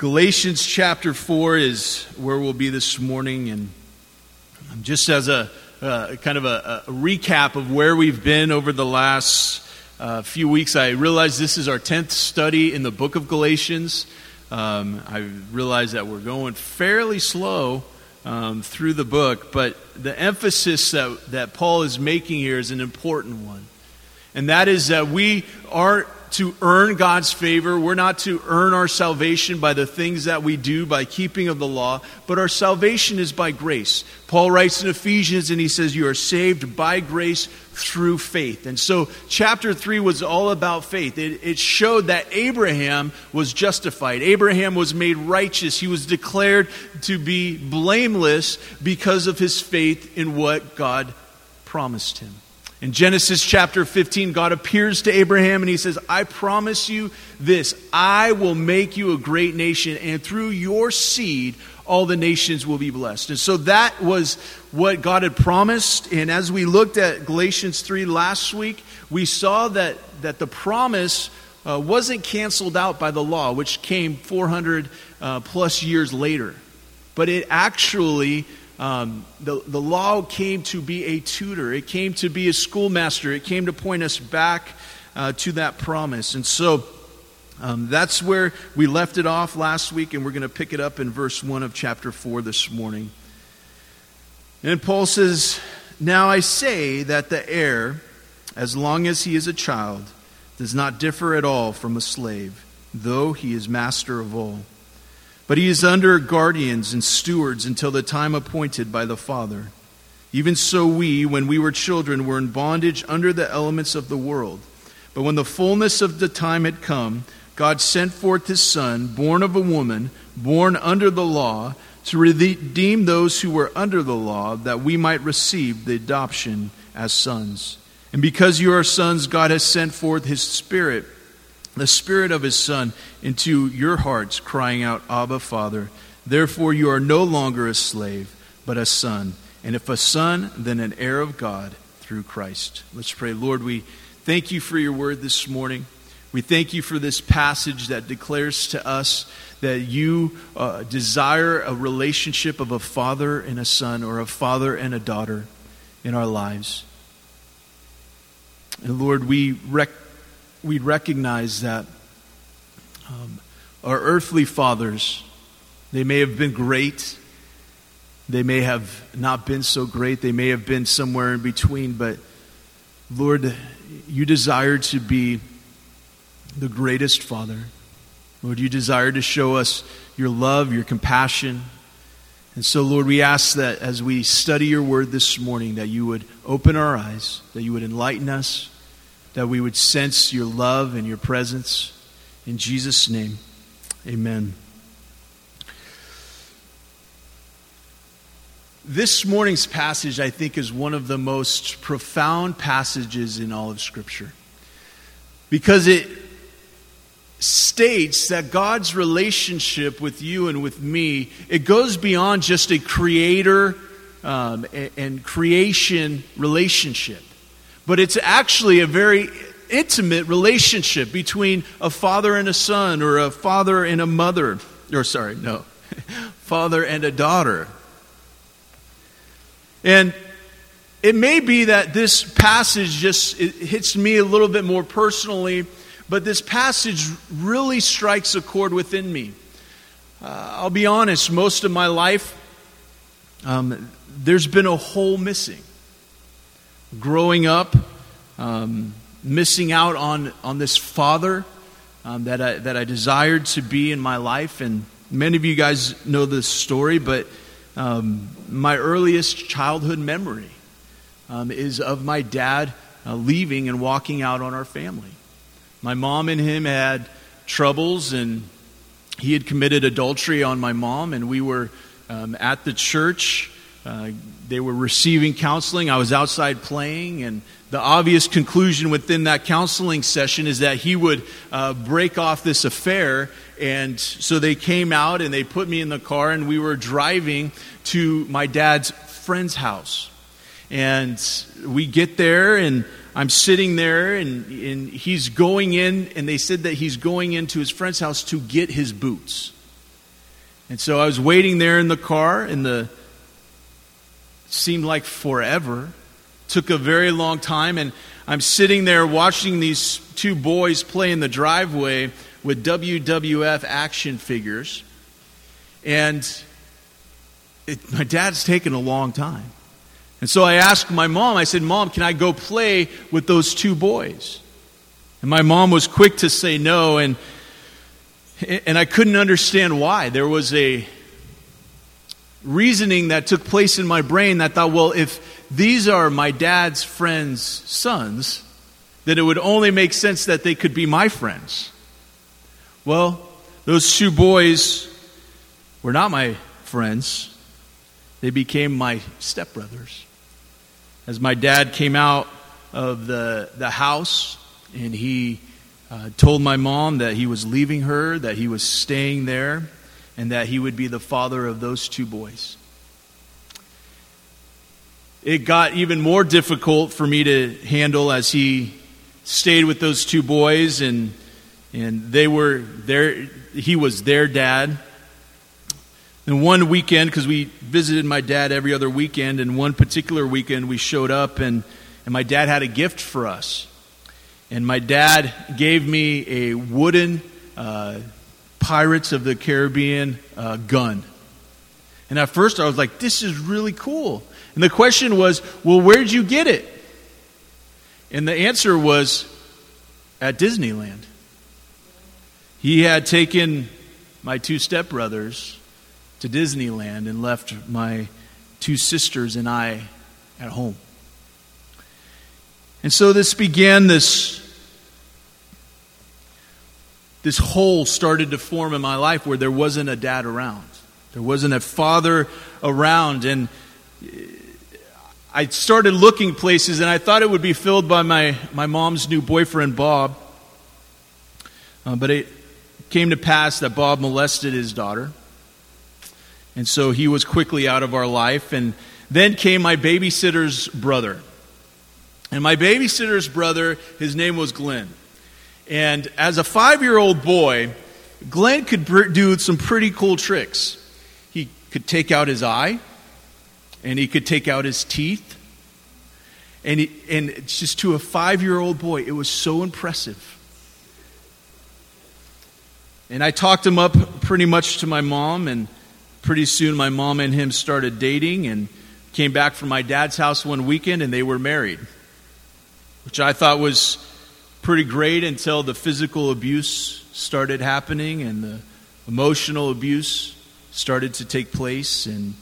Galatians chapter 4 is where we'll be this morning, and just as a kind of a recap of where we've been over the last few weeks, I realize this is our 10th study in the book of Galatians. I realize that we're going fairly slow through the book, but the emphasis that Paul is making here is an important one. And that is that we aren't to earn God's favor. We're not to earn our salvation by the things that we do, by keeping of the law, but our salvation is by grace. Paul writes in Ephesians and he says, you are saved by grace through faith. And so chapter 3 was all about faith. It showed that Abraham was justified. Abraham was made righteous. He was declared to be blameless because of his faith in what God promised him. In Genesis chapter 15, God appears to Abraham and he says, I promise you this, I will make you a great nation, and through your seed, all the nations will be blessed. And so that was what God had promised. And as we looked at Galatians 3 last week, we saw that the promise wasn't canceled out by the law, which came 400 plus years later. But it actually... The law came to be a tutor. It came to be a schoolmaster. It came to point us back to that promise. And so that's where we left it off last week, and we're going to pick it up in verse 1 of chapter 4 this morning. And Paul says, now I say that the heir, as long as he is a child, does not differ at all from a slave, though he is master of all. But he is under guardians and stewards until the time appointed by the Father. Even so we, when we were children, were in bondage under the elements of the world. But when the fullness of the time had come, God sent forth his Son, born of a woman, born under the law, to redeem those who were under the law, that we might receive the adoption as sons. And because you are sons, God has sent forth his Spirit, the Spirit of his Son, into your hearts, crying out, Abba, Father. Therefore you are no longer a slave, but a son. And if a son, then an heir of God through Christ. Let's pray. Lord, we thank you for your word this morning. We thank you for this passage that declares to us that you desire a relationship of a father and a son, or a father and a daughter in our lives. And Lord, we recognize that our earthly fathers, they may have been great, they may have not been so great, they may have been somewhere in between, but Lord, you desire to be the greatest Father. Lord, you desire to show us your love, your compassion. And so, Lord, we ask that as we study your word this morning, that you would open our eyes, that you would enlighten us, that we would sense your love and your presence. In Jesus' name, amen. This morning's passage, I think, is one of the most profound passages in all of Scripture, because it states that God's relationship with you and with me, it goes beyond just a creator and creation relationship. But it's actually a very intimate relationship between a father and a son, or a father and a mother. Father and a daughter. And it may be that this passage it hits me a little bit more personally, but this passage really strikes a chord within me. I'll be honest, most of my life, there's been a hole missing. Growing up, missing out on this father that I desired to be in my life. And many of you guys know this story, but my earliest childhood memory is of my dad leaving and walking out on our family. My mom and him had troubles, and he had committed adultery on my mom, and we were at the church. They were receiving counseling. I was outside playing, and the obvious conclusion within that counseling session is that he would break off this affair. And so they came out and they put me in the car, and we were driving to my dad's friend's house. And we get there, and I'm sitting there, and he's going in, and they said that he's going into his friend's house to get his boots. And so I was waiting there in the car, and seemed like forever. Took a very long time, and I'm sitting there watching these two boys play in the driveway with WWF action figures. And my dad's taken a long time. And so I asked my mom, I said, "Mom, can I go play with those two boys?" And my mom was quick to say no, and I couldn't understand why. There was a reasoning that took place in my brain that thought, well, if these are my dad's friends' sons, then it would only make sense that they could be my friends. Well, those two boys were not my friends. They became my stepbrothers. As my dad came out of the house, and he told my mom that he was leaving her, that he was staying there, and that he would be the father of those two boys. It got even more difficult for me to handle as he stayed with those two boys, and they were there. He was their dad. And one weekend, because we visited my dad every other weekend, and one particular weekend we showed up, and my dad had a gift for us. And my dad gave me a wooden Pirates of the Caribbean gun. And at first I was like, this is really cool. And the question was, well, where'd you get it? And the answer was, at Disneyland. He had taken my two stepbrothers to Disneyland and left my two sisters and I at home. And so this began, this hole started to form in my life where there wasn't a dad around. There wasn't a father around. And I started looking places, and I thought it would be filled by my mom's new boyfriend, Bob. But it came to pass that Bob molested his daughter. And so he was quickly out of our life. And then came my babysitter's brother. And my babysitter's brother, his name was Glenn. And as a 5-year-old boy, Glenn could do some pretty cool tricks. He could take out his eye, and he could take out his teeth. And just to a 5-year-old boy, it was so impressive. And I talked him up pretty much to my mom, and pretty soon my mom and him started dating and came back from my dad's house one weekend, and they were married, which I thought was pretty great until the physical abuse started happening and the emotional abuse started to take place. And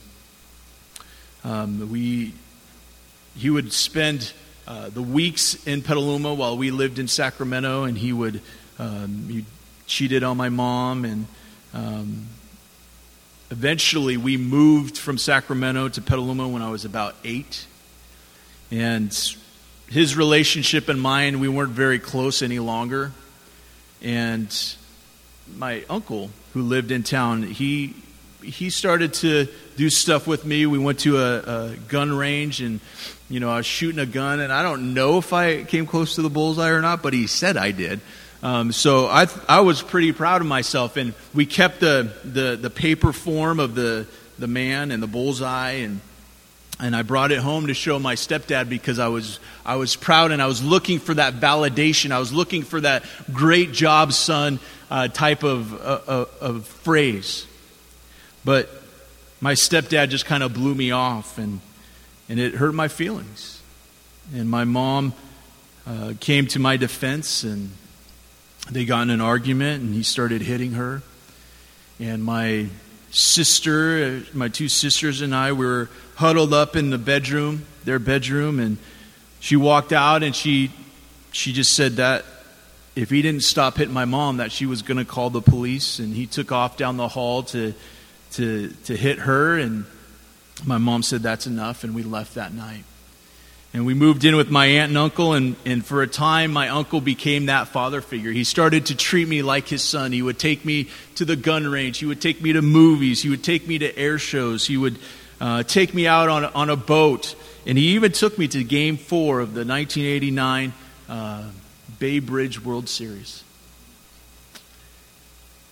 he would spend the weeks in Petaluma while we lived in Sacramento, and he cheated on my mom, and eventually we moved from Sacramento to Petaluma when I was about 8. And his relationship and mine, we weren't very close any longer. And my uncle, who lived in town, he started to do stuff with me. We went to a gun range, and I was shooting a gun, and I don't know if I came close to the bullseye or not, but he said I did. So I was pretty proud of myself, and we kept the paper form of the man and the bullseye, and I brought it home to show my stepdad because I was proud, and I was looking for that validation. I was looking for that great job, son, type of phrase. But my stepdad just kind of blew me off, and it hurt my feelings. And my mom came to my defense, and they got in an argument, and he started hitting her. And my sister, my two sisters and I were huddled up in their bedroom, and she walked out, and she just said that if he didn't stop hitting my mom, that she was going to call the police. And he took off down the hall to hit her, and my mom said that's enough, and we left that night. And we moved in with my aunt and uncle, and for a time, my uncle became that father figure. He started to treat me like his son. He would take me to the gun range. He would take me to movies. He would take me to air shows. He would take me out on a boat. And he even took me to Game 4 of the 1989 Bay Bridge World Series.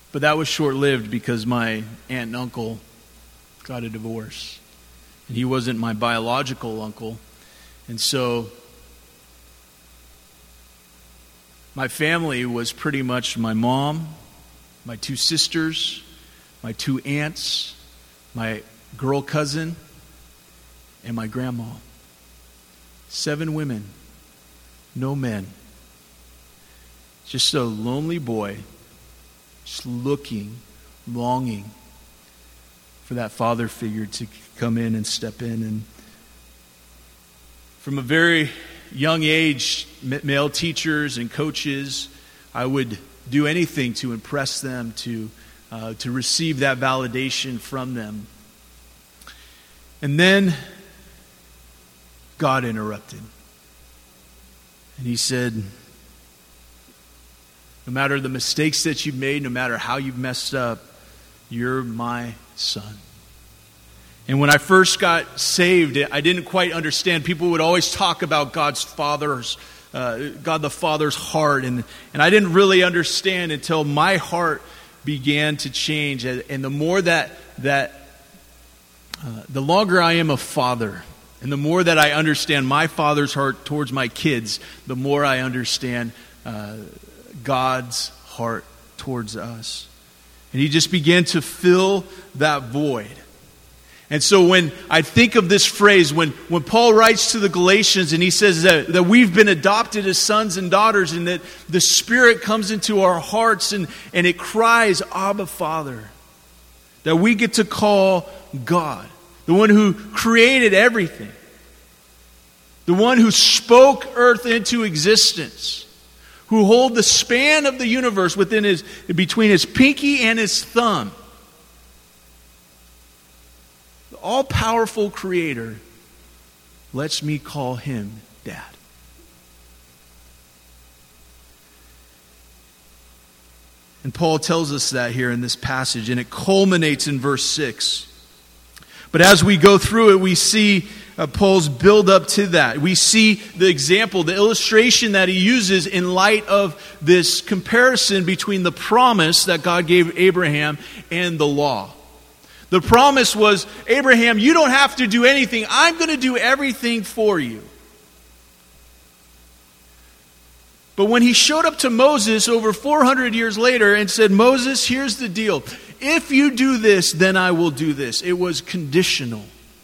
But that was short-lived because my aunt and uncle got a divorce. And he wasn't my biological uncle. And so my family was pretty much my mom, my 2 sisters, my 2 aunts, my girl cousin, and my grandma. 7 women, no men. Just a lonely boy, just looking, longing for that father figure to come in and step in. And from a very young age, male teachers and coaches, I would do anything to impress them, to receive that validation from them. And then God interrupted. And he said, no matter the mistakes that you've made, no matter how you've messed up, you're my son. And when I first got saved, I didn't quite understand. People would always talk about God the Father's heart, and I didn't really understand until my heart began to change. And the more the longer I am a father, and the more that I understand my Father's heart towards my kids, the more I understand God's heart towards us. And he just began to fill that void. And so when I think of this phrase, when Paul writes to the Galatians and he says that we've been adopted as sons and daughters, and that the Spirit comes into our hearts and it cries, Abba, Father. That we get to call God, the one who created everything, the one who spoke earth into existence, who holds the span of the universe between his pinky and his thumb. The all-powerful Creator lets me call him Dad. And Paul tells us that here in this passage, and it culminates in verse 6. But as we go through it, we see Paul's build up to that. We see the example, the illustration that he uses in light of this comparison between the promise that God gave Abraham and the law. The promise was, Abraham, you don't have to do anything. I'm going to do everything for you. But when he showed up to Moses over 400 years later and said, Moses, here's the deal. If you do this, then I will do this. It was conditional.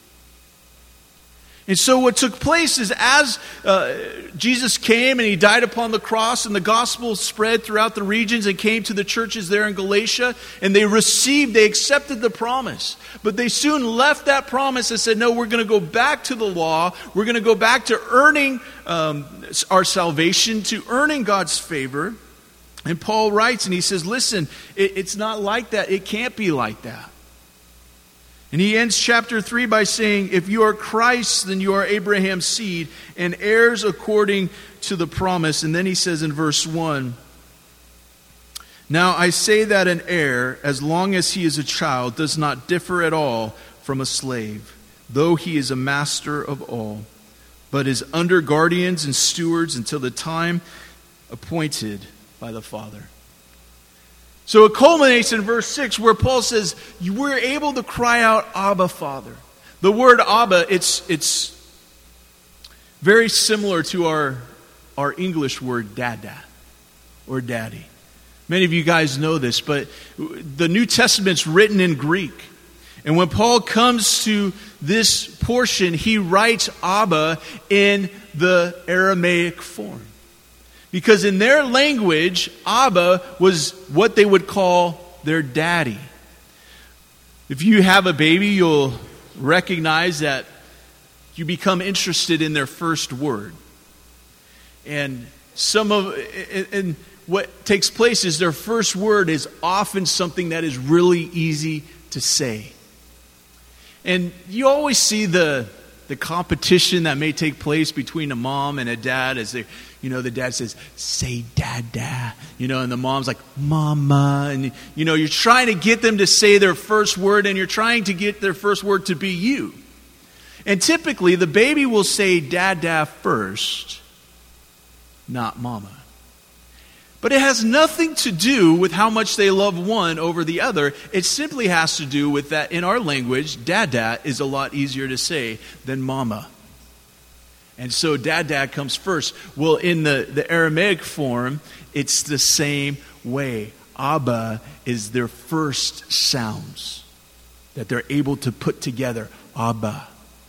And so what took place is as Jesus came and he died upon the cross, and the gospel spread throughout the regions and came to the churches there in Galatia, and they accepted the promise. But they soon left that promise and said, no, we're going to go back to the law. We're going to go back to earning our salvation, to earning God's favor. And Paul writes and he says, listen, it's not like that. It can't be like that. And he ends chapter 3 by saying, if you are Christ, then you are Abraham's seed and heirs according to the promise. And then he says in verse 1, now I say that an heir, as long as he is a child, does not differ at all from a slave, though he is a master of all, but is under guardians and stewards until the time appointed by the Father. So it culminates in verse 6 where Paul says, we're able to cry out, Abba, Father. The word Abba, it's very similar to our English word dada or daddy. Many of you guys know this, but the New Testament's written in Greek. And when Paul comes to this portion, he writes Abba in the Aramaic form. Because in their language, Abba was what they would call their daddy. If you have a baby, you'll recognize that you become interested in their first word. And what takes place is their first word is often something that is really easy to say. And you always see the competition that may take place between a mom and a dad as they, the dad says, say dada, and the mom's like, mama. And, you're trying to get them to say their first word, and you're trying to get their first word to be you. And typically the baby will say dada first, not mama. But it has nothing to do with how much they love one over the other. It simply has to do with that in our language, dada is a lot easier to say than mama. And so dada comes first. Well, in the Aramaic form, it's the same way. Abba is their first sounds that they're able to put together. Abba.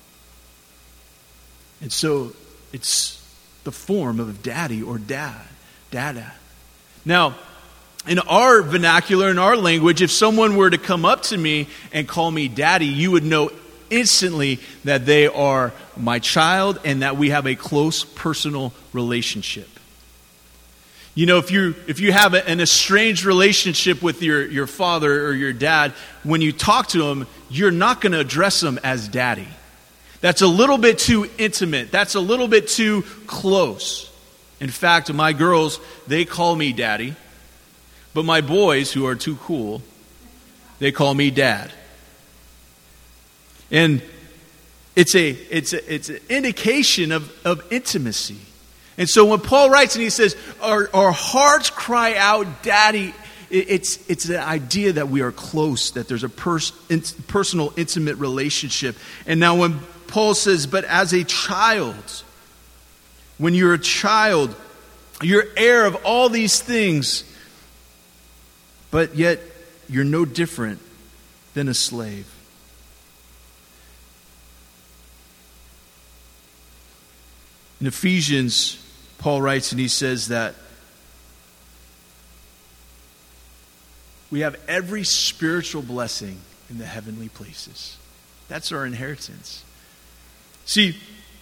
And so it's the form of daddy or dad. Dada. Now, in our vernacular, in our language, if someone were to come up to me and call me daddy, you would know instantly that they are my child and that we have a close personal relationship. You know, if you have an estranged relationship with your father or your dad, when you talk to him, you're not going to address him as daddy. That's a little bit too intimate. That's a little bit too close. In fact, my girls, they call me daddy. But my boys, who are too cool, they call me dad. And it's an indication of intimacy. And so when Paul writes and he says, our hearts cry out, daddy, it's the idea that we are close, that there's a personal, intimate relationship. And now when Paul says, but as a child, when you're a child, you're heir of all these things, but yet you're no different than a slave. In Ephesians, Paul writes and he says that we have every spiritual blessing in the heavenly places. That's our inheritance. See,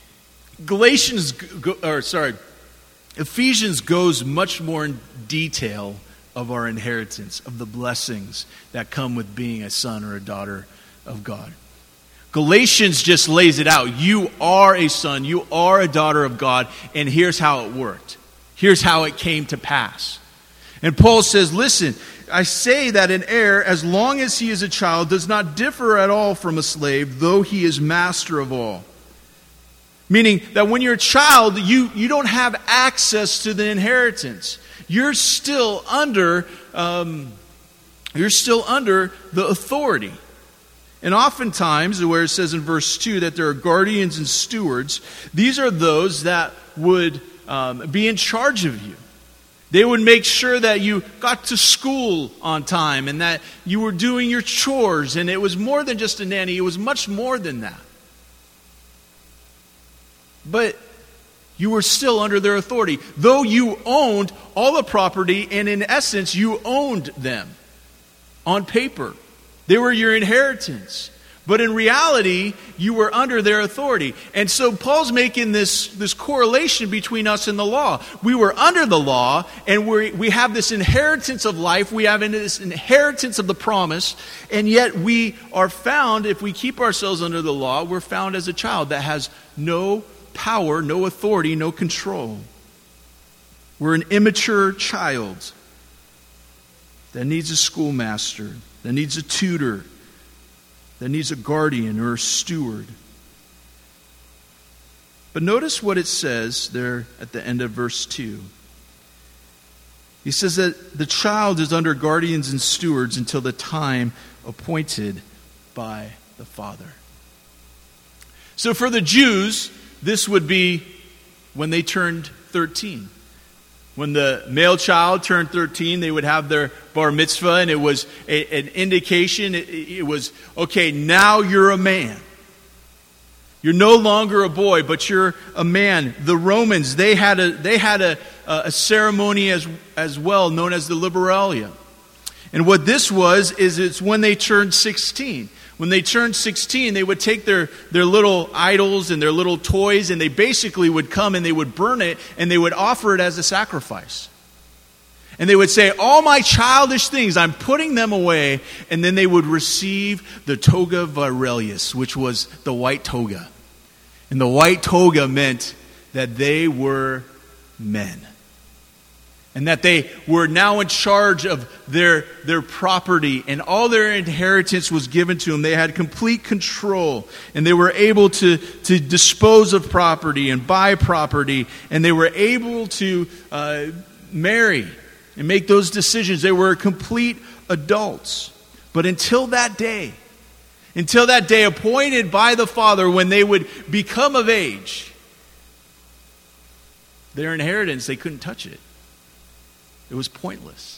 Ephesians goes much more in detail of our inheritance, of the blessings that come with being a son or a daughter of God. Galatians just lays it out. You are a son, you are a daughter of God, and here's how it worked. Here's how it came to pass. And Paul says, listen, I say that an heir, as long as he is a child, does not differ at all from a slave, though he is master of all. Meaning that when you're a child, you don't have access to the inheritance. You're still under the authority. And oftentimes, where it says in verse 2 that there are guardians and stewards, these are those that would be in charge of you. They would make sure that you got to school on time and that you were doing your chores. And it was more than just a nanny. It was much more than that. But you were still under their authority. Though you owned all the property, and in essence, you owned them on paper. They were your inheritance. But in reality, you were under their authority. And so Paul's making this correlation between us and the law. We were under the law, and we have this inheritance of life. We have this inheritance of the promise. And yet we are found, if we keep ourselves under the law, we're found as a child that has no power, no authority, no control. We're an immature child that needs a schoolmaster, that needs a tutor, that needs a guardian or a steward. But notice what it says there at the end of verse 2. He says that the child is under guardians and stewards until the time appointed by the father. So for the Jews, this would be when they turned 13. When the male child turned 13, they would have their bar mitzvah, and it was an indication. It was, okay, now you're a man. You're no longer a boy, but you're a man. The Romans, they had a ceremony as well, known as the Liberalia. And what this was, is it's when they turned 16. When they turned 16, they would take their little idols and their little toys, and they basically would come and they would burn it, and they would offer it as a sacrifice. And they would say, all my childish things, I'm putting them away. And then they would receive the toga virilis, which was the white toga. And the white toga meant that they were men. And that they were now in charge of their property, and all their inheritance was given to them. They had complete control, and they were able to dispose of property and buy property, and they were able to marry and make those decisions. They were complete adults. But until that day appointed by the Father when they would become of age, their inheritance, they couldn't touch it. It was pointless.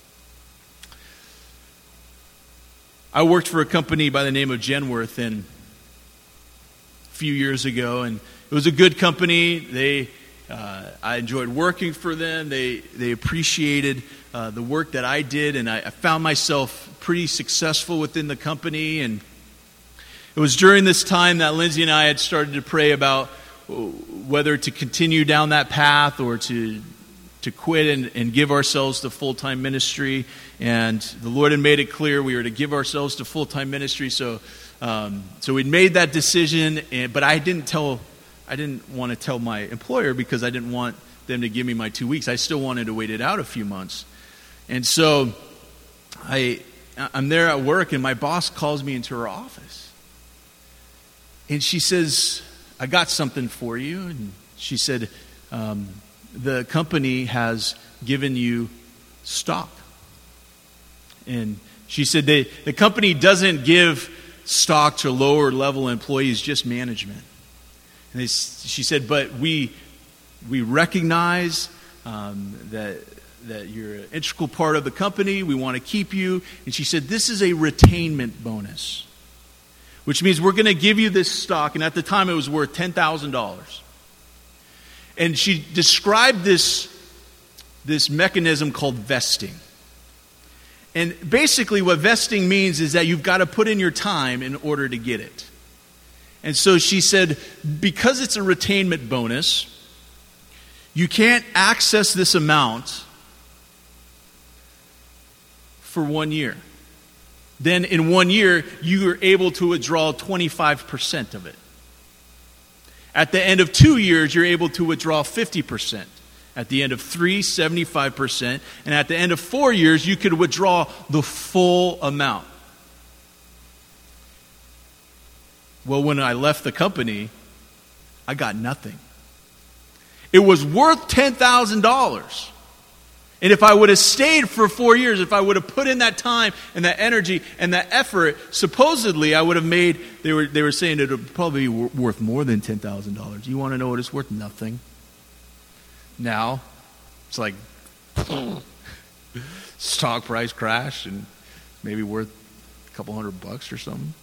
I worked for a company by the name of Genworth a few years ago, and it was a good company. I enjoyed working for them. They appreciated the work that I did, and I found myself pretty successful within the company. And it was during this time that Lindsay and I had started to pray about whether to continue down that path or to quit and give ourselves to full-time ministry. And the Lord had made it clear we were to give ourselves to full-time ministry. So we'd made that decision, but I didn't want to tell my employer because I didn't want them to give me my 2 weeks. I still wanted to wait it out a few months. And so I'm there at work, and my boss calls me into her office. And she says, "I got something for you." And she said, "The company has given you stock." And she said, the company doesn't give stock to lower level employees, just management. And she said, "But we recognize that you're an integral part of the company. We want to keep you." And she said, "This is a retainment bonus, which means we're going to give you this stock." And at the time, it was worth $10,000. And she described this mechanism called vesting. And basically what vesting means is that you've got to put in your time in order to get it. And so she said, because it's a retainment bonus, you can't access this amount for 1 year. Then in 1 year, you are able to withdraw 25% of it. At the end of 2 years, you're able to withdraw 50%. At the end of 3, 75%. And at the end of 4 years, you could withdraw the full amount. Well, when I left the company, I got nothing. It was worth $10,000. And if I would have stayed for 4 years, if I would have put in that time and that energy and that effort, supposedly I would have made, they were saying it would probably be worth more than $10,000. You want to know what it's worth? Nothing. Now, it's like stock price crash and maybe worth a couple $100 or something.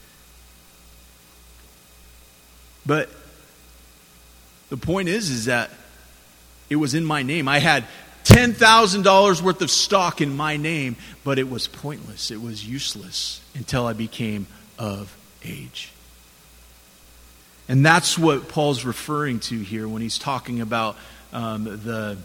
But the point is that it was in my name. I had $10,000 worth of stock in my name, but it was pointless. It was useless until I became of age. And that's what Paul's referring to here when he's talking about the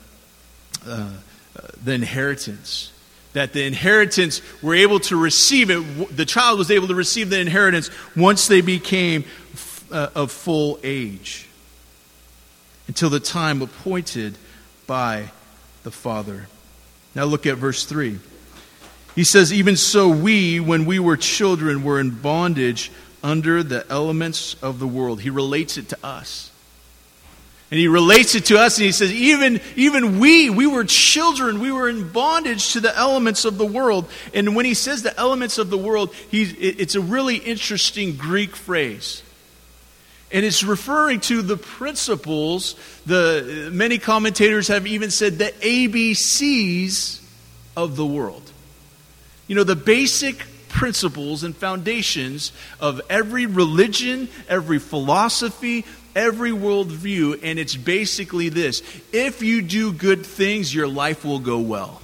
inheritance. That the inheritance, we're able to receive it. The child was able to receive the inheritance once they became of full age, until the time appointed by the Father. Now look at verse 3. He says, "Even so we, when we were children, were in bondage under the elements of the world." He relates it to us. And he relates it to us, and he says, even we were children, we were in bondage to the elements of the world. And when he says the elements of the world, it's a really interesting Greek phrase. And it's referring to the principles, many commentators have even said the ABCs of the world. You know, the basic principles and foundations of every religion, every philosophy, every worldview, and it's basically this: if you do good things, your life will go well.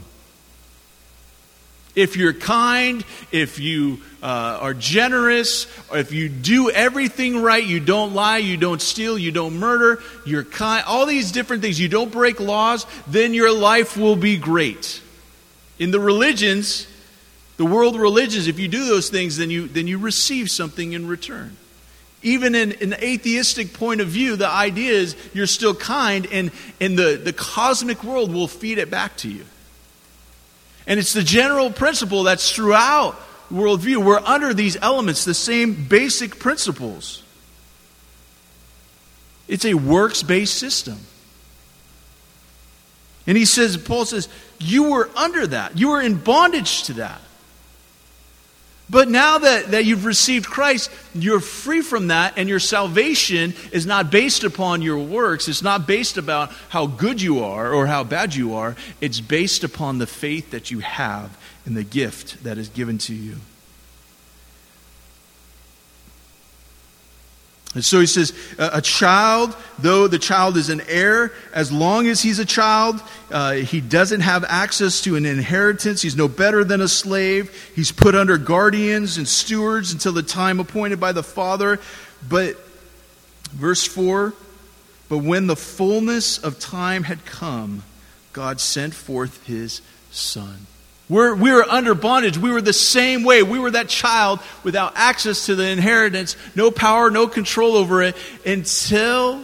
If you're kind, if you are generous, or if you do everything right, you don't lie, you don't steal, you don't murder, you're kind, all these different things, you don't break laws, then your life will be great. In the religions, the world religions, if you do those things, then you receive something in return. Even in an atheistic point of view, the idea is you're still kind, and the cosmic world will feed it back to you. And it's the general principle that's throughout worldview. We're under these elements, the same basic principles. It's a works-based system. And Paul says, you were under that. You were in bondage to that. But now that you've received Christ, you're free from that, and your salvation is not based upon your works. It's not based about how good you are or how bad you are. It's based upon the faith that you have in the gift that is given to you. And so he says, a child, though the child is an heir, as long as he's a child, he doesn't have access to an inheritance. He's no better than a slave. He's put under guardians and stewards until the time appointed by the father. But, verse 4, but when the fullness of time had come, God sent forth his Son. We were under bondage. We were the same way. We were that child without access to the inheritance, no power, no control over it, until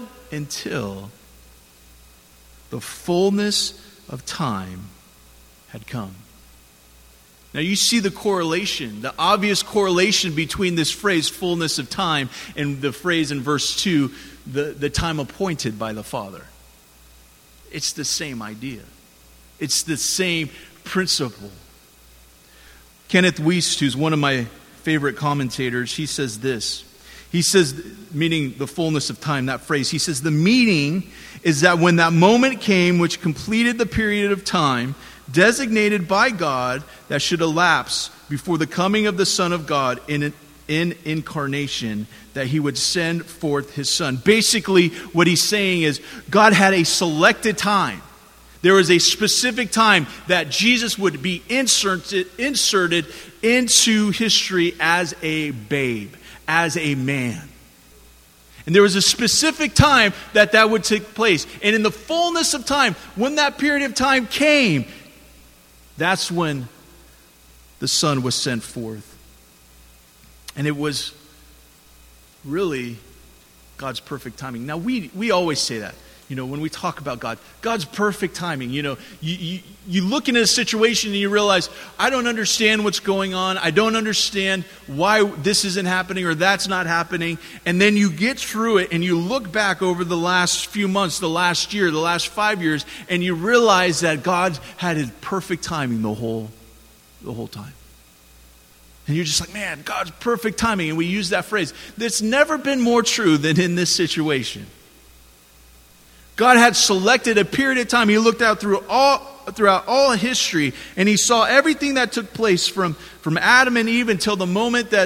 the fullness of time had come. Now you see the correlation, the obvious correlation between this phrase, fullness of time, and the phrase in verse 2, the time appointed by the Father. It's the same idea. It's the same principle. Kenneth Wuest, who's one of my favorite commentators, he says this. He says, meaning the fullness of time, that phrase, he says, the meaning is that when that moment came which completed the period of time designated by God that should elapse before the coming of the Son of God in incarnation, that he would send forth his Son. Basically, what he's saying is God had a selected time. There was a specific time that Jesus would be inserted into history as a babe, as a man. And there was a specific time that would take place. And in the fullness of time, when that period of time came, that's when the Son was sent forth. And it was really God's perfect timing. Now, we always say that. You know, when we talk about God, God's perfect timing. You know, you look into a situation and you realize, I don't understand what's going on. I don't understand why this isn't happening or that's not happening. And then you get through it and you look back over the last few months, the last year, the last 5 years, and you realize that God had his perfect timing the whole time. And you're just like, man, God's perfect timing. And we use that phrase. That's never been more true than in this situation. God had selected a period of time. He looked out throughout all history, and he saw everything that took place from Adam and Eve until the moment that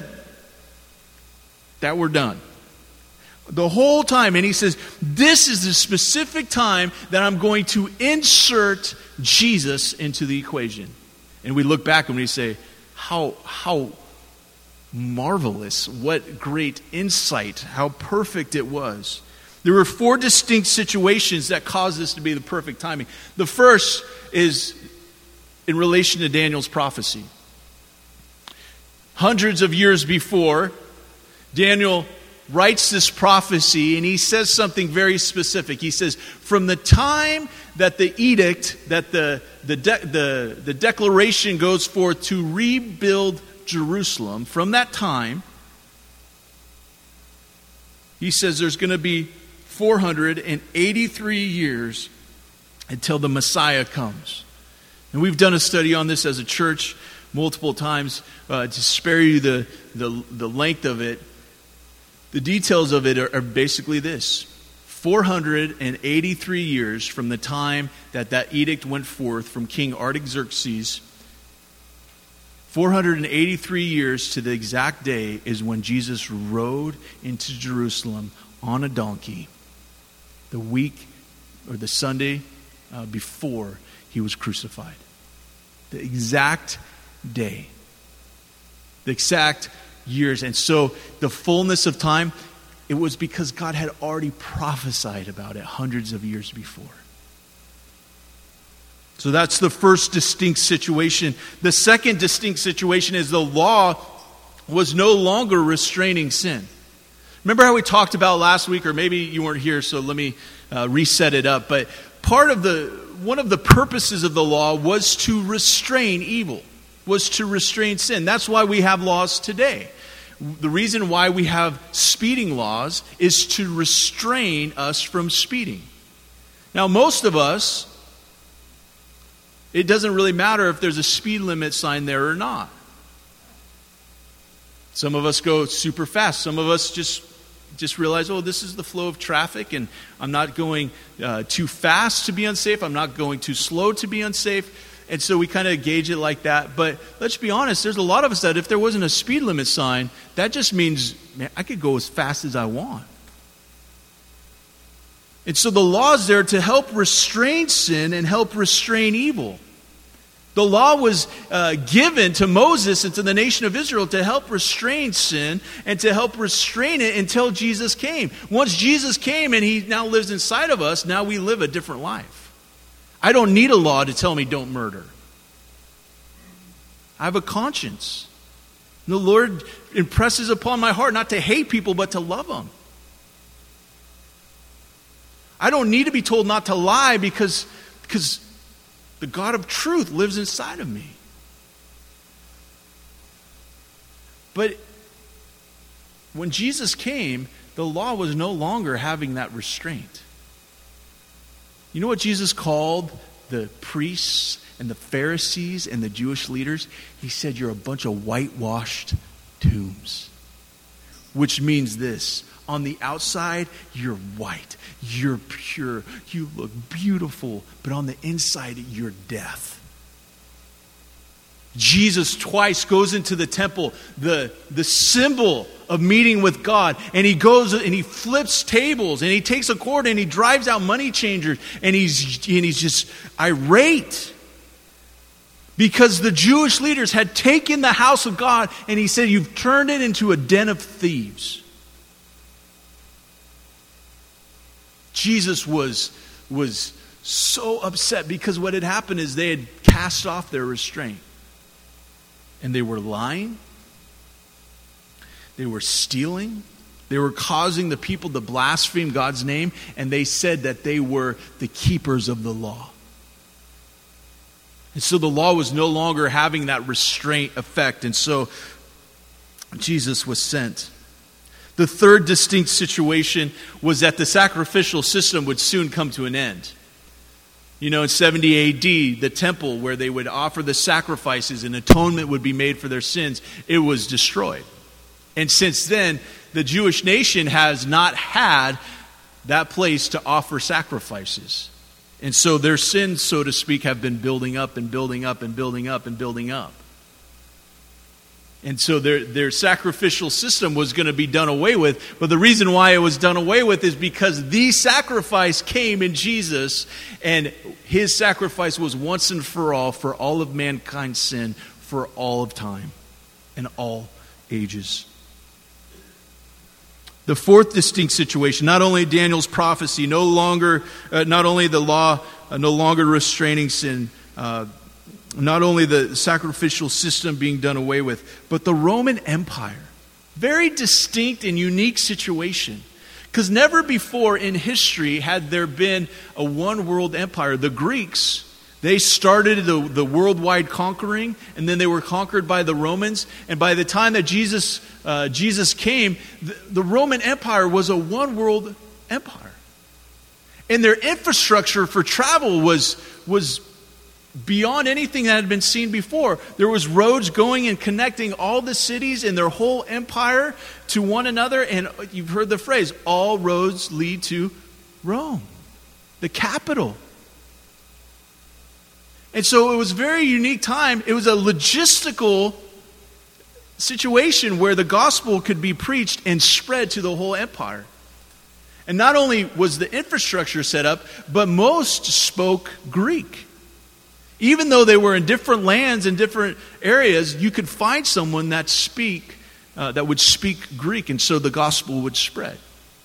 we're done. The whole time. And he says, this is the specific time that I'm going to insert Jesus into the equation. And we look back and we say, how marvelous, what great insight, how perfect it was. There were 4 distinct situations that caused this to be the perfect timing. The first is in relation to Daniel's prophecy. Hundreds of years before, Daniel writes this prophecy, and he says something very specific. He says, from the time that the edict, that the declaration goes forth to rebuild Jerusalem, from that time, he says there's going to be 483 years until the Messiah comes. And we've done a study on this as a church multiple times to spare you the length of it. The details of it are basically this. 483 years from the time that edict went forth from King Artaxerxes, 483 years to the exact day is when Jesus rode into Jerusalem on a donkey, the week or the Sunday before he was crucified. The exact day. The exact years. And so the fullness of time, it was because God had already prophesied about it hundreds of years before. So that's the first distinct situation. The second distinct situation is the law was no longer restraining sin. Remember how we talked about last week, or maybe you weren't here, so let me reset it up. But one of the purposes of the law was to restrain evil, was to restrain sin. That's why we have laws today. The reason why we have speeding laws is to restrain us from speeding. Now, most of us, It doesn't really matter if there's a speed limit sign there or not. Some of us go super fast. Some of us just realize, oh, this is the flow of traffic, and I'm not going too fast to be unsafe. I'm not going too slow to be unsafe. And so we kind of gauge it like that. But let's be honest, there's a lot of us that if there wasn't a speed limit sign, that just means, man, I could go as fast as I want. And so the law is there to help restrain sin and help restrain evil. The law was given to Moses and to the nation of Israel to help restrain sin and to help restrain it until Jesus came. Once Jesus came and he now lives inside of us, now we live a different life. I don't need a law to tell me don't murder. I have a conscience. The Lord impresses upon my heart not to hate people but to love them. I don't need to be told not to lie because the God of truth lives inside of me. But when Jesus came, the law was no longer having that restraint. You know what Jesus called the priests and the Pharisees and the Jewish leaders? He said, you're a bunch of whitewashed tombs. Which means this: on the outside, you're white, you're pure, you look beautiful, but on the inside, you're death. Jesus twice goes into the temple, the symbol of meeting with God, and he goes and he flips tables, and he takes a cord and he drives out money changers, and he's just irate. Because the Jewish leaders had taken the house of God, and he said, you've turned it into a den of thieves. Jesus was so upset because what had happened is they had cast off their restraint. And they were lying. They were stealing. They were causing the people to blaspheme God's name. And they said that they were the keepers of the law. And so the law was no longer having that restraint effect. And so Jesus was sent. The third distinct situation was that the sacrificial system would soon come to an end. You know, in 70 AD, the temple where they would offer the sacrifices and atonement would be made for their sins, it was destroyed. And since then, the Jewish nation has not had that place to offer sacrifices. And so their sins, so to speak, have been building up and building up and building up and building up. And so their sacrificial system was going to be done away with. But the reason why it was done away with is because the sacrifice came in Jesus. And his sacrifice was once and for all of mankind's sin, for all of time and all ages. The fourth distinct situation, not only Daniel's prophecy, not only the law no longer restraining sin, not only the sacrificial system being done away with, but the Roman Empire. Very distinct and unique situation. Because never before in history had there been a one world empire. The Greeks, they started the worldwide conquering, and then they were conquered by the Romans. And by the time that Jesus came, the Roman Empire was a one world empire. And their infrastructure for travel was beyond anything that had been seen before. There was roads going and connecting all the cities in their whole empire to one another. And you've heard the phrase, all roads lead to Rome, the capital. And so it was a very unique time. It was a logistical situation where the gospel could be preached and spread to the whole empire. And not only was the infrastructure set up, but most spoke Greek. Even though they were in different lands and different areas, you could find someone that would speak Greek, and so the gospel would spread.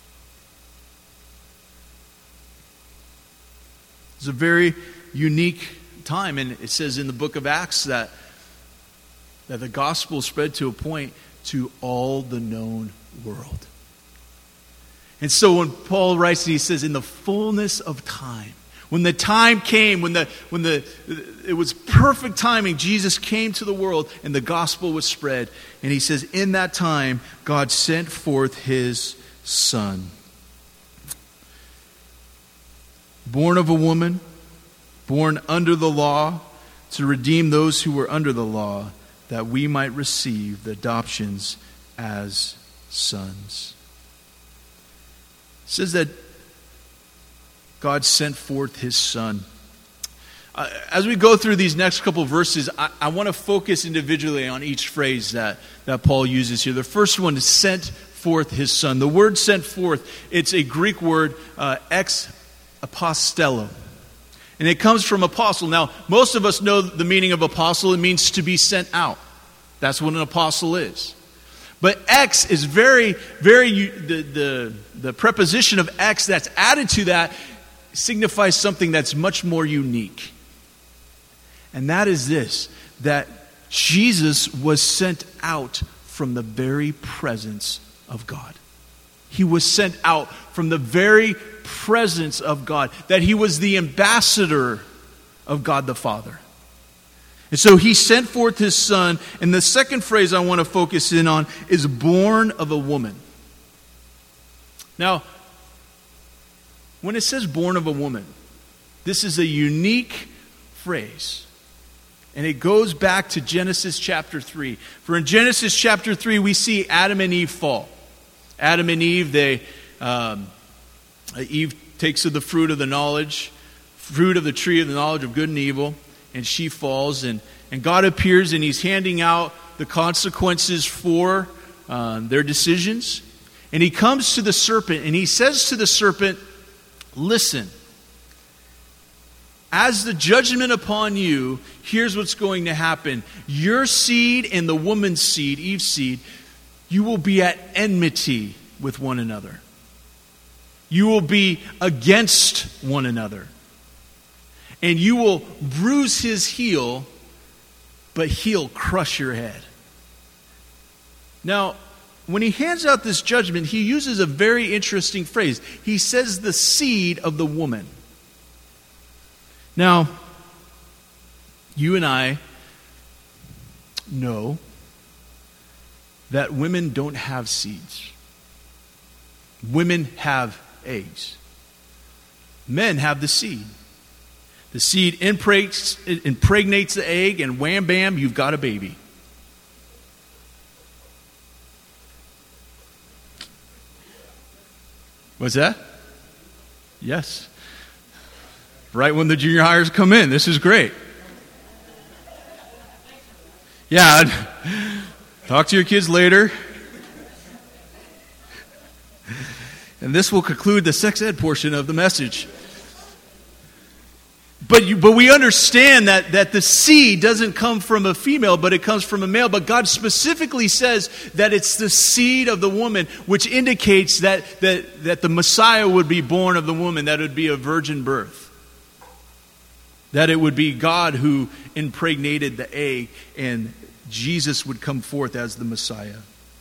It's a very unique time, and it says in the book of Acts that the gospel spread to a point to all the known world. And so when Paul writes, he says, in the fullness of time, when the time came, it was perfect timing, Jesus came to the world and the gospel was spread. And he says, in that time, God sent forth his Son. Born of a woman, born under the law, to redeem those who were under the law, that we might receive the adoptions as sons. It says that God sent forth his Son. As we go through these next couple verses, I want to focus individually on each phrase that Paul uses here. The first one is sent forth his Son. The word sent forth, it's a Greek word, ex apostello. And it comes from apostle. Now, most of us know the meaning of apostle. It means to be sent out. That's what an apostle is. But ex is very, the preposition of ex that's added to that signifies something that's much more unique. And that is this, that Jesus was sent out from the very presence of God. He was sent out from the very presence of God, that he was the ambassador of God the Father. And so he sent forth his Son, and the second phrase I want to focus in on is born of a woman. Now, when it says born of a woman, this is a unique phrase. And it goes back to Genesis chapter 3. For in Genesis chapter 3, we see Adam and Eve fall. Adam and Eve, Eve takes of the fruit of the tree of the knowledge of good and evil, and she falls. And God appears, and he's handing out the consequences for their decisions. And he comes to the serpent, and he says to the serpent, listen, as the judgment upon you, here's what's going to happen. Your seed and the woman's seed, Eve's seed, you will be at enmity with one another. You will be against one another. And you will bruise his heel, but he'll crush your head. Now, when he hands out this judgment, he uses a very interesting phrase. He says the seed of the woman. Now, you and I know that women don't have seeds. Women have eggs. Men have the seed. The seed impregnates the egg, and wham bam, you've got a baby. What's that? Yes. Right when the junior hires come in. This is great. Yeah. Talk to your kids later. And this will conclude the sex ed portion of the message. But we understand that the seed doesn't come from a female, but it comes from a male. But God specifically says that it's the seed of the woman, which indicates that the Messiah would be born of the woman, that it would be a virgin birth. That it would be God who impregnated the egg, and Jesus would come forth as the Messiah.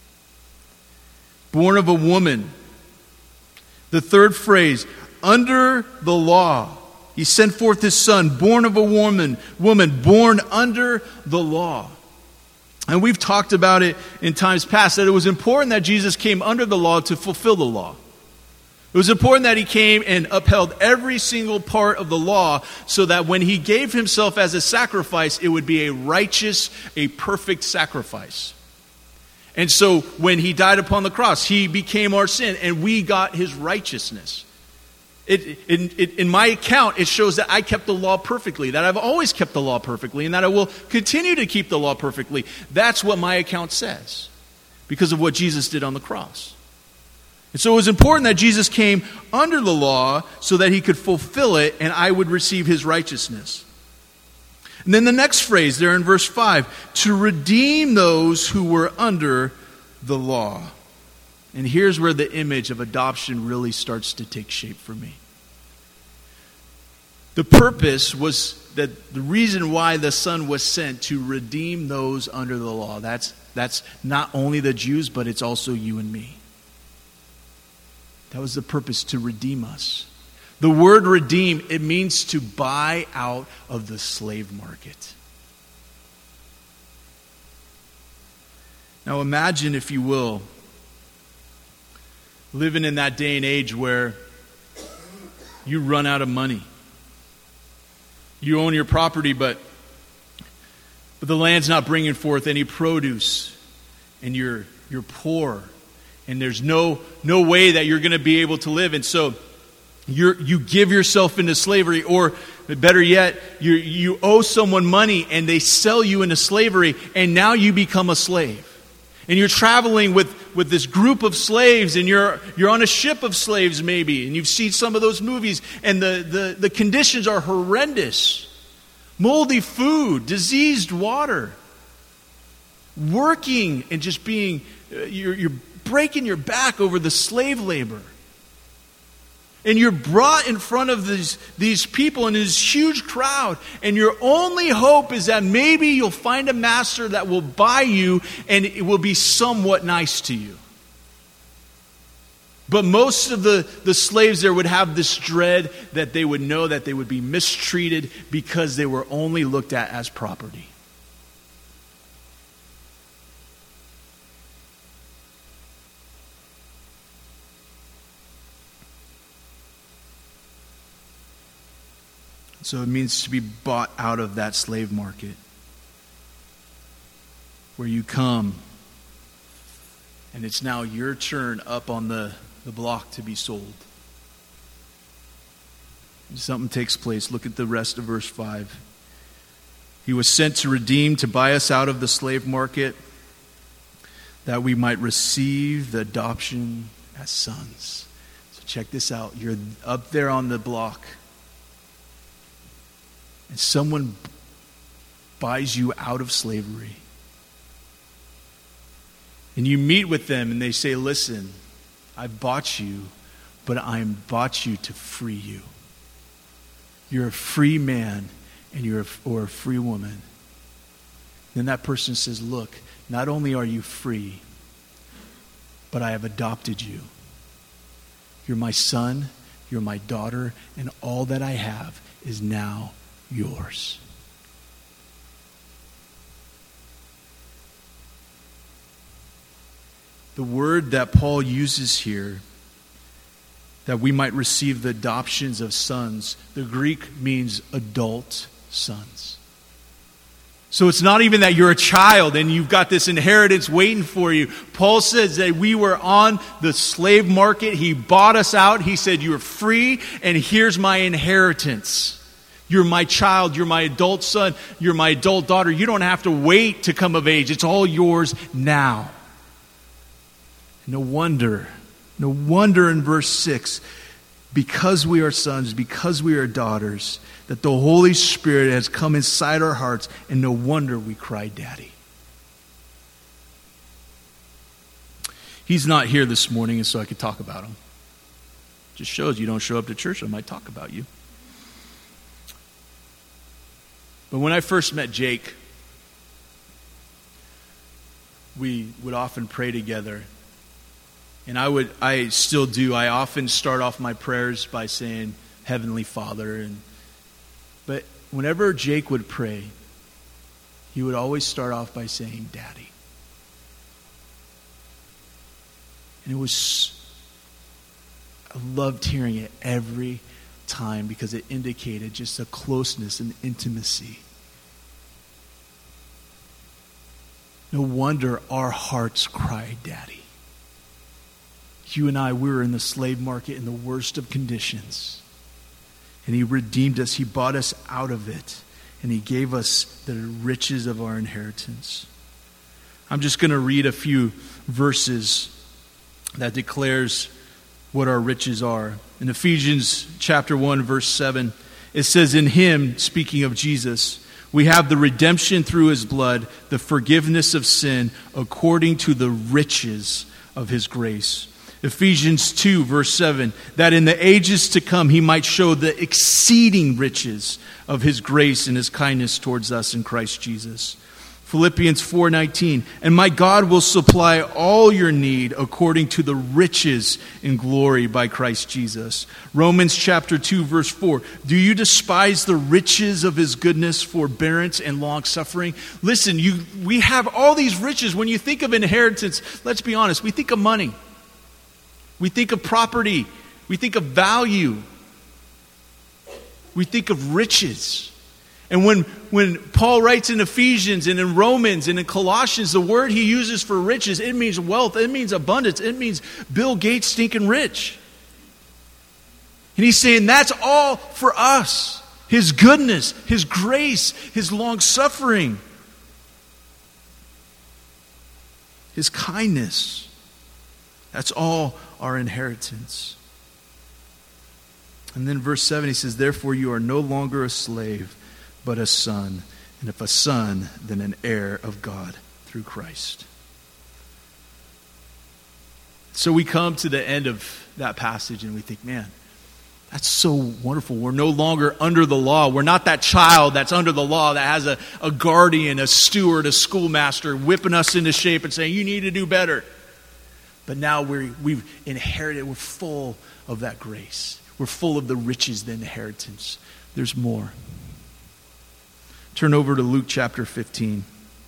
Born of a woman. The third phrase, under the law. He sent forth his Son, born of a woman, born under the law. And we've talked about it in times past, that it was important that Jesus came under the law to fulfill the law. It was important that he came and upheld every single part of the law, so that when he gave himself as a sacrifice, it would be a righteous, a perfect sacrifice. And so when he died upon the cross, he became our sin, and we got his righteousness. In my account, it shows that I kept the law perfectly, that I've always kept the law perfectly, and that I will continue to keep the law perfectly. That's what my account says, because of what Jesus did on the cross. And so it was important that Jesus came under the law so that he could fulfill it, and I would receive his righteousness. And then the next phrase there in verse 5, to redeem those who were under the law. And here's where the image of adoption really starts to take shape for me. The purpose was that the reason why the Son was sent to redeem those under the law. That's not only the Jews, but it's also you and me. That was the purpose, to redeem us. The word redeem, it means to buy out of the slave market. Now imagine, if you will, living in that day and age where you run out of money. You own your property, but but the land's not bringing forth any produce, and you're poor, and there's no way that you're going to be able to live, and so you give yourself into slavery, or better yet, you owe someone money and they sell you into slavery, and now you become a slave. And you're traveling with this group of slaves, and you're on a ship of slaves maybe, and you've seen some of those movies, and the conditions are horrendous. Moldy food, diseased water, working and just being, you're breaking your back over the slave labor. And you're brought in front of these people in this huge crowd, and your only hope is that maybe you'll find a master that will buy you and it will be somewhat nice to you. But most of the slaves there would have this dread that they would know that they would be mistreated because they were only looked at as property. So it means to be bought out of that slave market, where you come and it's now your turn up on the block to be sold. And something takes place. Look at the rest of verse 5. He was sent to redeem, to buy us out of the slave market, that we might receive the adoption as sons. So check this out. You're up there on the block, and someone buys you out of slavery. And you meet with them and they say, listen, I've bought you, but I bought you to free you. You're a free man and or a free woman. Then that person says, look, not only are you free, but I have adopted you. You're my son, you're my daughter, and all that I have is now yours. The word that Paul uses here, that we might receive the adoptions of sons, the Greek means adult sons. So it's not even that you're a child and you've got this inheritance waiting for you. Paul says that we were on the slave market. He bought us out. He said, you're free, and here's my inheritance. You're my child. You're my adult son. You're my adult daughter. You don't have to wait to come of age. It's all yours now. No wonder in verse 6, because we are sons, because we are daughters, that the Holy Spirit has come inside our hearts, and no wonder we cry, Daddy. He's not here this morning, and so I could talk about him. Just shows you don't show up to church, I might talk about you. But when I first met Jake, we would often pray together. And I still do. I often start off my prayers by saying, Heavenly Father. But whenever Jake would pray, he would always start off by saying, Daddy. And I loved hearing it every time because it indicated just a closeness and intimacy. No wonder our hearts cry, Daddy. You and I, we were in the slave market in the worst of conditions. And He redeemed us. He bought us out of it. And He gave us the riches of our inheritance. I'm just going to read a few verses that declares what our riches are. In Ephesians chapter 1, verse 7, it says, in Him, speaking of Jesus, we have the redemption through His blood, the forgiveness of sin, according to the riches of His grace. Ephesians 2, verse 7, that in the ages to come He might show the exceeding riches of His grace and His kindness towards us in Christ Jesus. Philippians 4:19, and my God will supply all your need according to the riches in glory by Christ Jesus. Romans chapter 2, verse 4, do you despise the riches of His goodness, forbearance, and long-suffering? Listen, we have all these riches. When you think of inheritance, let's be honest, we think of money. We think of property. We think of value. We think of riches. And when Paul writes in Ephesians and in Romans and in Colossians, the word he uses for riches, it means wealth, it means abundance, it means Bill Gates stinking rich. And he's saying that's all for us. His goodness, His grace, His long-suffering, His kindness. That's all our inheritance. And then verse 7, he says, therefore you are no longer a slave, but a son. And if a son, then an heir of God through Christ. So we come to the end of that passage and we think, man, that's so wonderful. We're no longer under the law. We're not that child that's under the law that has a guardian, a steward, a schoolmaster whipping us into shape and saying, you need to do better. But now we've inherited, we're full of that grace. We're full of the riches, the inheritance. There's more. Turn over to Luke chapter 15.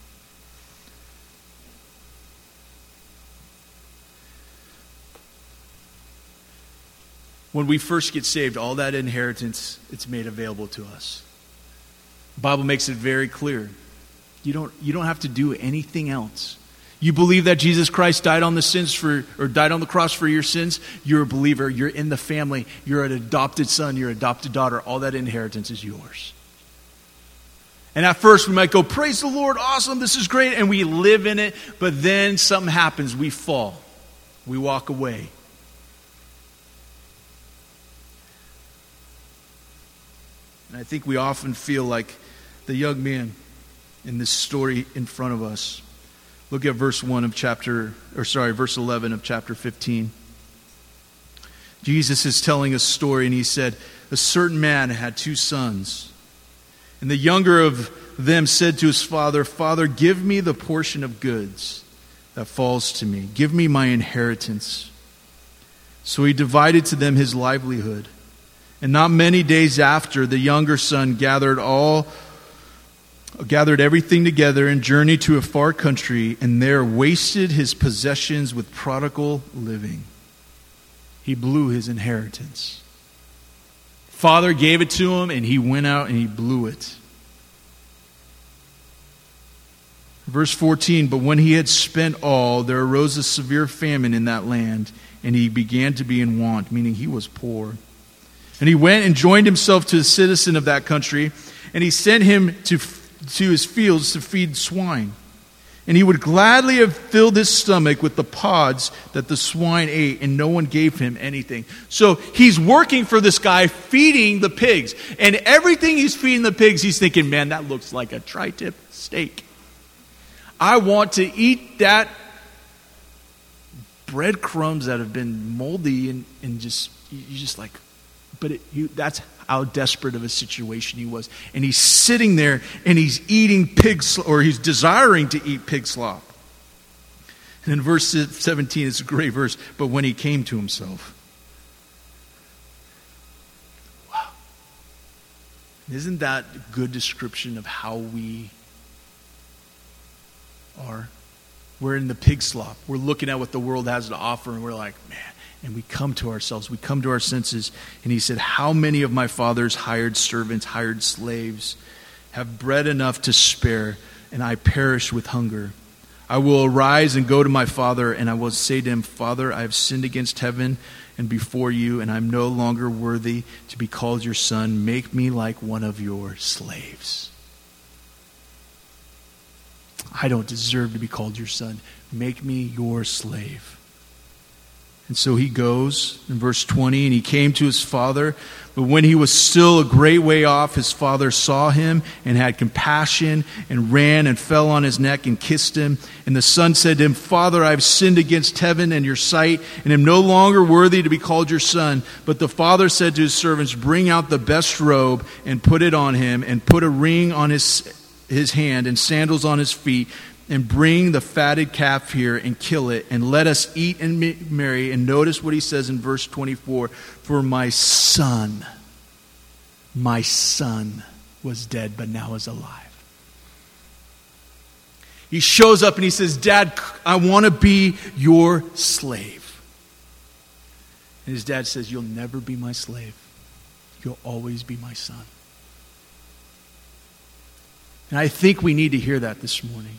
When we first get saved, all that inheritance, it's made available to us. The Bible makes it very clear. You don't have to do anything else. You believe that Jesus Christ died on the cross for your sins, you're a believer, you're in the family, you're an adopted son, you're an adopted daughter, all that inheritance is yours. And at first we might go, praise the Lord, awesome, this is great, and we live in it, but then something happens, we fall, we walk away. And I think we often feel like the young man in this story in front of us. Look at verse 11 of chapter 15. Jesus is telling a story, and he said, a certain man had 2 sons. And the younger of them said to his father, Father, give me the portion of goods that falls to me. Give me my inheritance. So he divided to them his livelihood. And not many days after, the younger son gathered everything together and journeyed to a far country, and there wasted his possessions with prodigal living. He blew his inheritance. Father gave it to him, and he went out and he blew it. Verse 14, but when he had spent all, there arose a severe famine in that land, and he began to be in want, meaning he was poor. And he went and joined himself to a citizen of that country, and he sent him to his fields to feed swine. And he would gladly have filled his stomach with the pods that the swine ate, and no one gave him anything. So he's working for this guy, feeding the pigs. And everything he's feeding the pigs, he's thinking, man, that looks like a tri-tip steak. I want to eat that breadcrumbs that have been moldy and just, you just like, but that's how desperate of a situation he was. And he's sitting there and he's eating he's desiring to eat pig slop. And in verse 17, it's a great verse. But when he came to himself. Wow. Isn't that a good description of how we are? We're in the pig slop. We're looking at what the world has to offer and we're like, man. And we come to ourselves, we come to our senses. And he said, how many of my father's hired servants, hired slaves, have bread enough to spare, and I perish with hunger? I will arise and go to my father, and I will say to him, Father, I have sinned against heaven and before you, and I'm no longer worthy to be called your son. Make me like one of your slaves. I don't deserve to be called your son. Make me your slave. And so he goes, in verse 20, and he came to his father. But when he was still a great way off, his father saw him and had compassion and ran and fell on his neck and kissed him. And the son said to him, Father, I have sinned against heaven and your sight, and am no longer worthy to be called your son. But the father said to his servants, bring out the best robe and put it on him, and put a ring on his hand and sandals on his feet. And bring the fatted calf here and kill it, and let us eat and be merry. And notice what he says in verse 24. For my son was dead, but now is alive. He shows up and he says, Dad, I want to be your slave. And his dad says, you'll never be my slave. You'll always be my son. And I think we need to hear that this morning.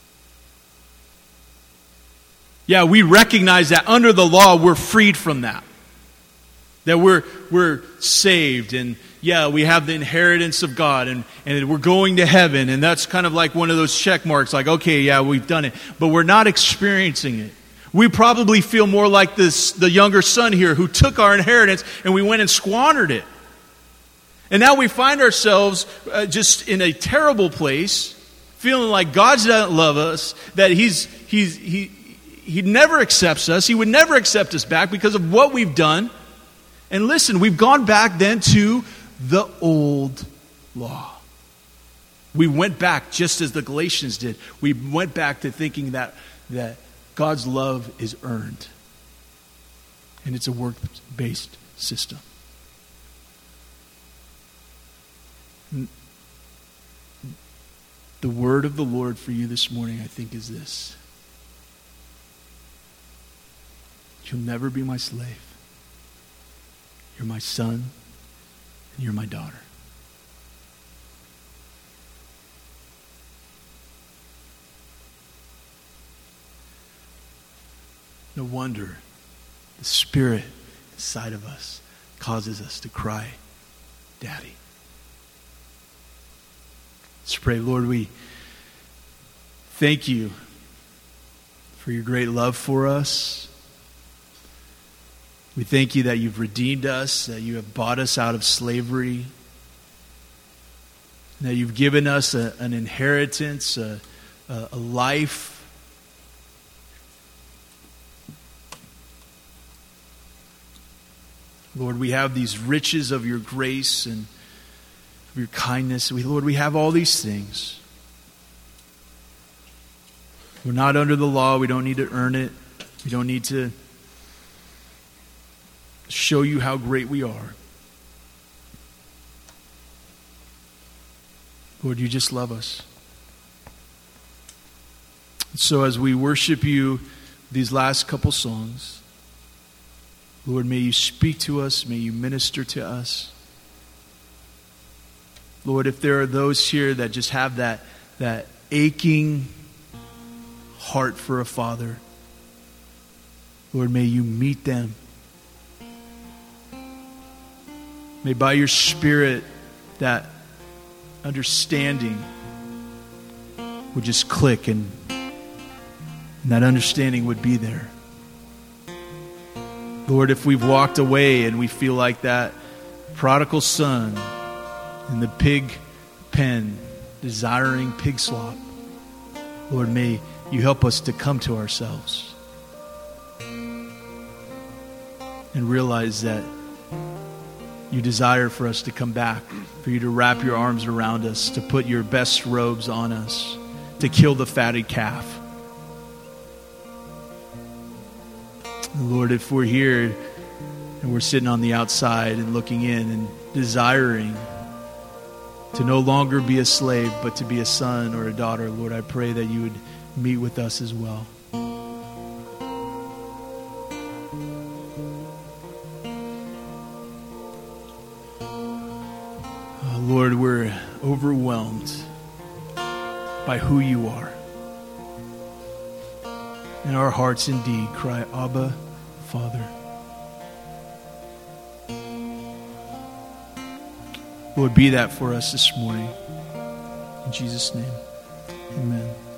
Yeah, we recognize that under the law, we're freed from that. That we're saved, and yeah, we have the inheritance of God, and we're going to heaven, and that's kind of like one of those check marks, like, okay, yeah, we've done it. But we're not experiencing it. We probably feel more like the younger son here who took our inheritance and we went and squandered it. And now we find ourselves just in a terrible place, feeling like God doesn't love us, that He never accepts us. He would never accept us back because of what we've done. And listen, we've gone back then to the old law. We went back just as the Galatians did. We went back to thinking that God's love is earned. And it's a work-based system. The word of the Lord for you this morning, I think, is this. You'll never be my slave. You're my son, and you're my daughter. No wonder the Spirit inside of us causes us to cry, Daddy. Let's pray. Lord, we thank you for your great love for us. We thank you that you've redeemed us, that you have bought us out of slavery, that you've given us an inheritance, a life. Lord, we have these riches of your grace and of your kindness. Lord, we have all these things. We're not under the law. We don't need to earn it. We don't need to show you how great we are. Lord, you just love us. So as we worship you these last couple songs, Lord, may you speak to us. May you minister to us. Lord, if there are those here that just have that aching heart for a father, Lord, may you meet them. May by your Spirit that understanding would just click and that understanding would be there. Lord, if we've walked away and we feel like that prodigal son in the pig pen desiring pig slop, Lord, may you help us to come to ourselves and realize that you desire for us to come back, for you to wrap your arms around us, to put your best robes on us, to kill the fatted calf. Lord, if we're here and we're sitting on the outside and looking in and desiring to no longer be a slave, but to be a son or a daughter, Lord, I pray that you would meet with us as well. Lord, we're overwhelmed by who you are. And our hearts indeed cry, Abba, Father. Lord, be that for us this morning. In Jesus' name, amen.